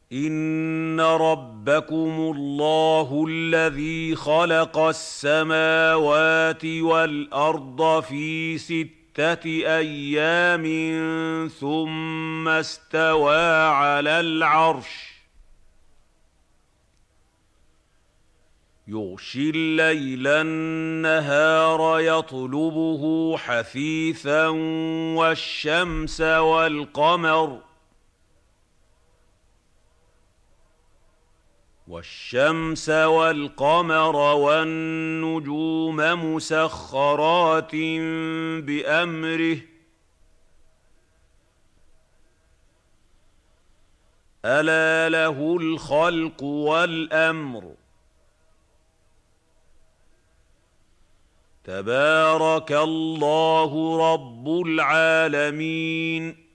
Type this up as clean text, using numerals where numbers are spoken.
إِنَّ رَبَّكُمُ اللَّهُ الَّذِي خَلَقَ السَّمَاوَاتِ وَالْأَرْضَ فِي 6 أَيَّامٍ ثُمَّ اسْتَوَىٰ عَلَى الْعَرْشِ ۖ يُغْشِي اللَّيْلَ النَّهَارَ يَطْلُبُهُ حَثِيثًا وَالشَّمْسَ وَالْقَمَرَ وَالنُّجُومَ مُسَخَّرَاتٍ بِأَمْرِهِ ۗ أَلَا لَهُ الْخَلْقُ وَالْأَمْرُ ۗ تَبَارَكَ اللَّهُ رَبُّ الْعَالَمِينَ